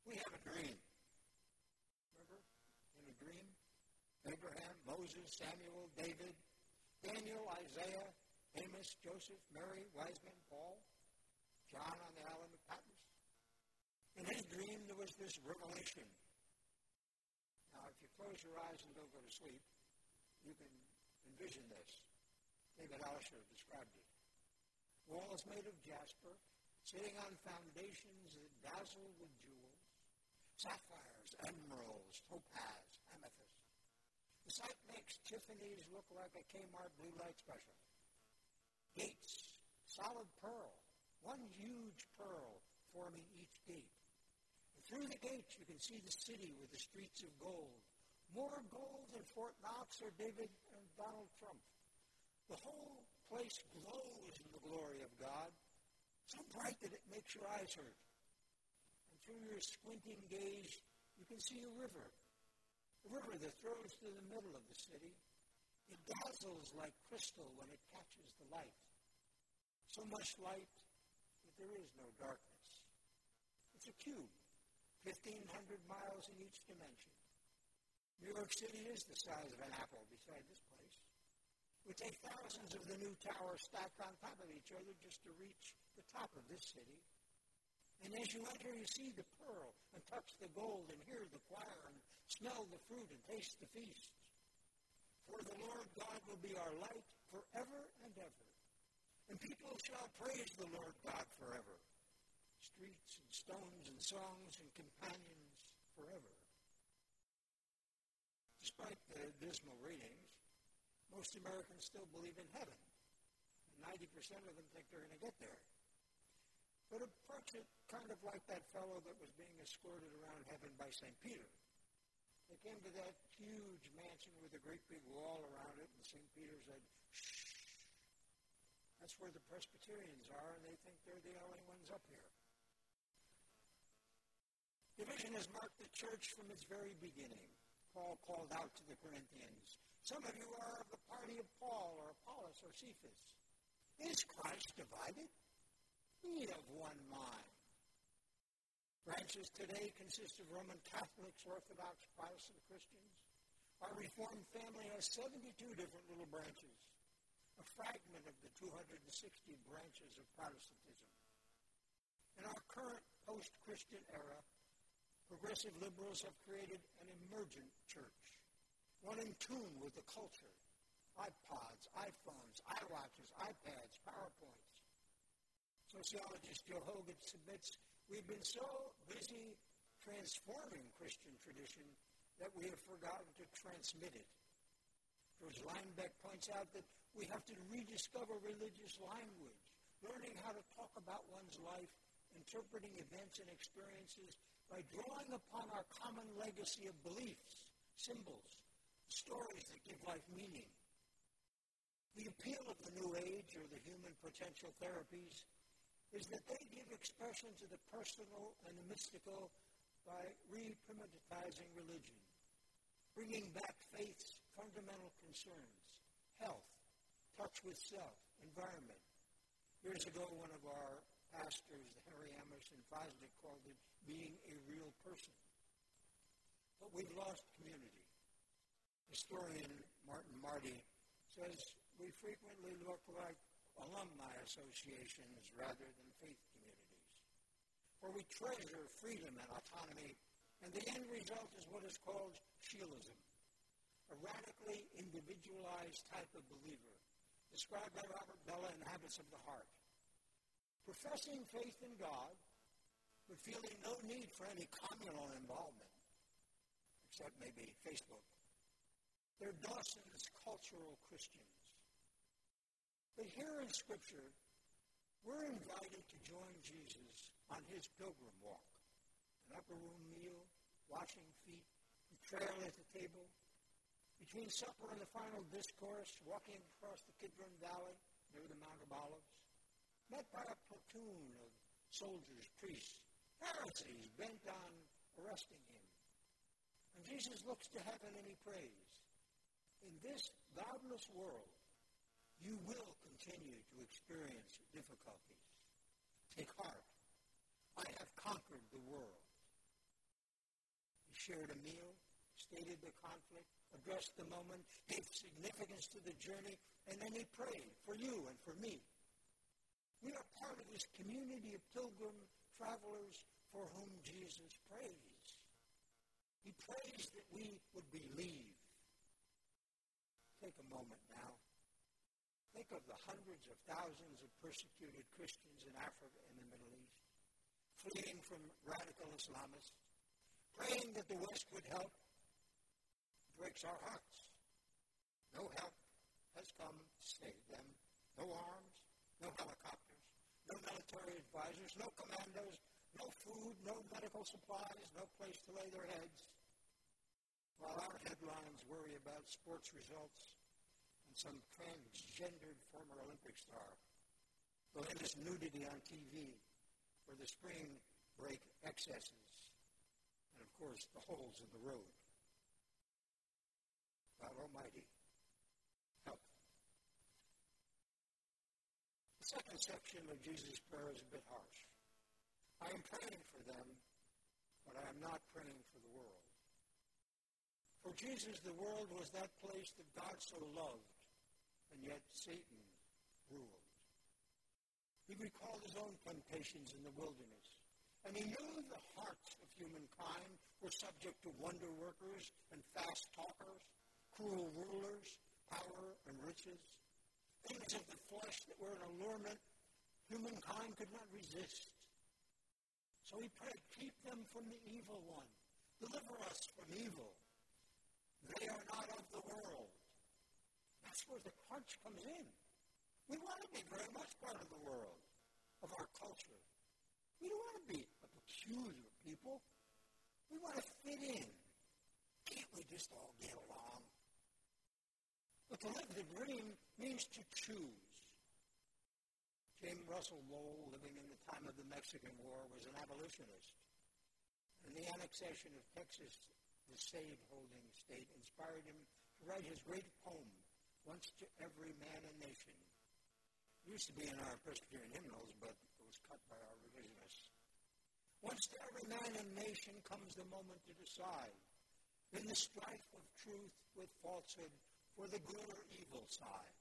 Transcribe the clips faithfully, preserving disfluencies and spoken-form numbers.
We have a dream. Remember? In a dream? Abraham, Moses, Samuel, David, Daniel, Isaiah, Amos, Joseph, Mary, wise men, Paul, John on the island of Patmos. In his dream, there was this revelation. Now, if you close your eyes and don't go to sleep, you can envision this. David Alsher described it. Walls made of jasper, sitting on foundations that dazzle with jewels, sapphires, emeralds, topaz, amethyst. The sight makes Tiffany's look like a Kmart blue light special. Gates, solid pearl, one huge pearl forming each gate. And through the gates you can see the city with the streets of gold. More gold than Fort Knox or David and Donald Trump. The whole place glows in the glory of God, so bright that it makes your eyes hurt. And through your squinting gaze, you can see a river, a river that flows through the middle of the city. It dazzles like crystal when it catches the light. So much light that there is no darkness. It's a cube, fifteen hundred miles in each dimension. New York City is the size of an apple beside this place. It would take thousands of the new towers stacked on top of each other just to reach the top of this city. And as you enter, you see the pearl and touch the gold and hear the choir and smell the fruit and taste the feast. For the Lord God will be our light forever and ever. And people shall praise the Lord God forever. Streets and stones and songs and companions forever. Despite the dismal readings, most Americans still believe in heaven. ninety percent of them think they're going to get there. But approach it kind of like that fellow that was being escorted around heaven by Saint Peter. They came to that huge mansion with a great big wall around it, and Saint Peter said, shh. That's where the Presbyterians are, and they think they're the only ones up here. Division has marked the church from its very beginning. Paul called out to the Corinthians, some of you are of the party of Paul or Apollos or Cephas. Is Christ divided? Be of one mind. Branches today consist of Roman Catholics, Orthodox, Protestant Christians. Our Reformed family has seventy-two different little branches, a fragment of the two hundred sixty branches of Protestantism. In our current post-Christian era, progressive liberals have created an emergent church, one in tune with the culture, iPods, iPhones, iWatches, iPads, PowerPoints. Sociologist Joe Hogan submits, we've been so busy transforming Christian tradition that we have forgotten to transmit it. George Linebeck points out that we have to rediscover religious language, learning how to talk about one's life, interpreting events and experiences by drawing upon our common legacy of beliefs, symbols, stories that give life meaning. The appeal of the New Age, or the human potential therapies, is that they give expression to the personal and the mystical by re-primitivizing religion, bringing back faith's fundamental concerns, health, touch with self, environment. Years ago, one of our pastors, Harry Emerson Fosdick, called it being a real person. But we've lost community. Historian Martin Marty says we frequently look like alumni associations rather than faith communities, where we treasure freedom and autonomy, and the end result is what is called Shielism, a radically individualized type of believer, described by Robert Bellah in Habits of the Heart. Professing faith in God, but feeling no need for any communal involvement, except maybe Facebook. They're Dawson's cultural Christians. But here in Scripture, we're invited to join Jesus on his pilgrim walk. An upper room meal, washing feet, betrayal at the table. Between supper and the final discourse, walking across the Kidron Valley near the Mount of Olives. Met by a platoon of soldiers, priests, Pharisees bent on arresting him. And Jesus looks to heaven and he prays, in this godless world, you will continue to experience difficulties. Take heart. I have conquered the world. shared a meal, stated the conflict, addressed the moment, gave significance to the journey, and then he prayed for you and for me. We are part of this community of pilgrim travelers for whom Jesus prays. He prays that we would believe. Take a moment now. Think of the hundreds of thousands of persecuted Christians in Africa and the Middle East, fleeing from radical Islamists, praying that the West would help. It breaks our hearts. No help has come to save them. No arms, no helicopters, no military advisors, no commandos, no food, no medical supplies, no place to lay their heads. While our headlines worry about sports results and some transgendered former Olympic star, the latest nudity on T V, or the spring break excesses, and of course the holes in the road. God Almighty, help. The second section of Jesus' prayer is a bit harsh. I am praying for them, but I am not praying for the world. For Jesus, the world was that place that God so loved, and yet Satan ruled. He recalled his own temptations in the wilderness, and he knew the hearts of humankind were subject to wonder workers and fast talkers, cruel rulers, power and riches, things of the flesh that were an allurement humankind could not resist. So he prayed, keep them from the evil one. Deliver us from evil. They are not of the world. That's where the crunch comes in. We want to be very much part of the world, of our culture. We don't want to be a peculiar people. We want to fit in. Can't we just all get along? But to live the dream means to choose. James Russell Lowell, living in the time of the Mexican War, was an abolitionist. And the annexation of Texas, the slave-holding state, inspired him to write his great poem, Once to Every Man and Nation. It used to be in our Presbyterian hymnals, but it was cut by our revisionists. Once to every man and nation comes the moment to decide, in the strife of truth with falsehood, for the good or evil side.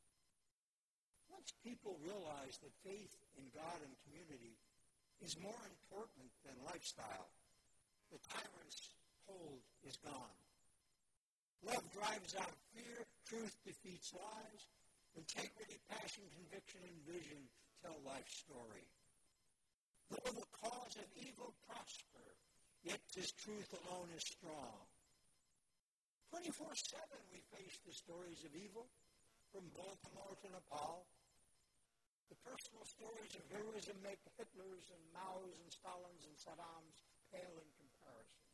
Once people realize that faith in God and community is more important than lifestyle, the tyrant's hold is gone. Love drives out fear, truth defeats lies, integrity, passion, conviction, and vision tell life's story. Though the cause of evil prosper, yet his truth alone is strong. twenty-four seven we face the stories of evil, from Baltimore to Nepal. The personal stories of heroism make Hitlers and Mao's and Stalin's and Saddam's pale in comparison.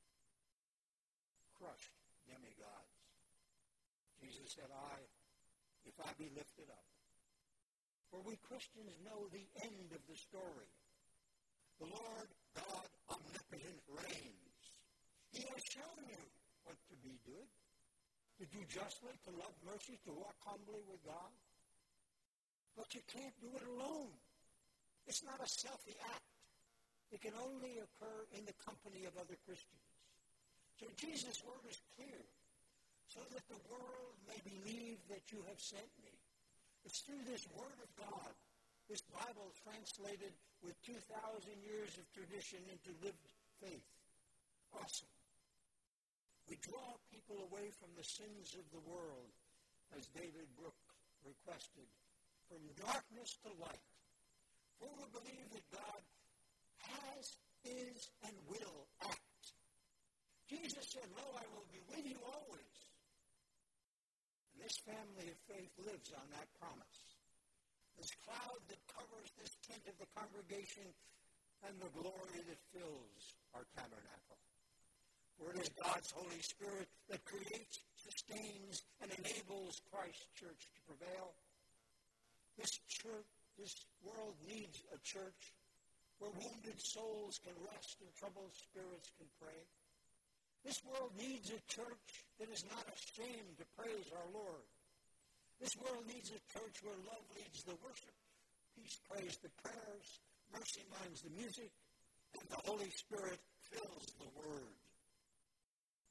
Crushed demigods. Jesus said, I, if I be lifted up. For we Christians know the end of the story. The Lord God omnipotent reigns. He has shown you what to be good, to do justly, to love mercy, to walk humbly with God. But you can't do it alone. It's not a selfie act. It can only occur in the company of other Christians. So Jesus' word is clear, so that the world may believe that you have sent me. It's through this word of God, this Bible translated with two thousand years of tradition into lived faith. Awesome. We draw people away from the sins of the world, as David Brooke requested, from darkness to light. For we believe that God has, is, and will act. Jesus said, lo, I will be with you always. And this family of faith lives on that promise. This cloud that covers this tent of the congregation and the glory that fills our tabernacle. For it is God's Holy Spirit that creates, sustains, and enables Christ's church to prevail. This church, this world needs a church where wounded souls can rest and troubled spirits can pray. This world needs a church that is not ashamed to praise our Lord. This world needs a church where love leads the worship, peace prays the prayers, mercy minds the music, and the Holy Spirit fills the word.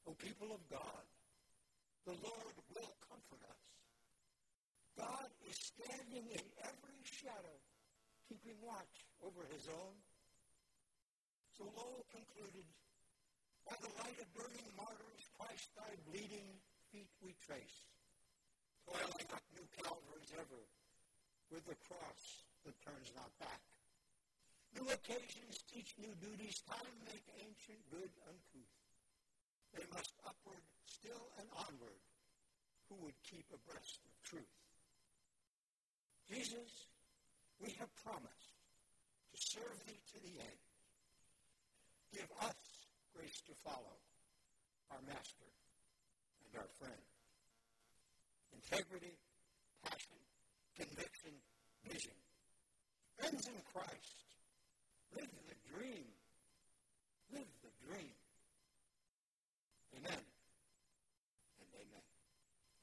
O people of God, the Lord will comfort us. God is standing in every shadow, keeping watch over his own. So Lowell concluded, by the light of burning martyrs, Christ thy bleeding feet we trace, toiling up new Calvaries ever, with the cross that turns not back. New occasions teach new duties, time make ancient good uncouth. They must upward still and onward, who would keep abreast of truth. Jesus, we have promised to serve thee to the end. Give us grace to follow our Master and our friend. Integrity, passion, conviction, vision. Friends in Christ,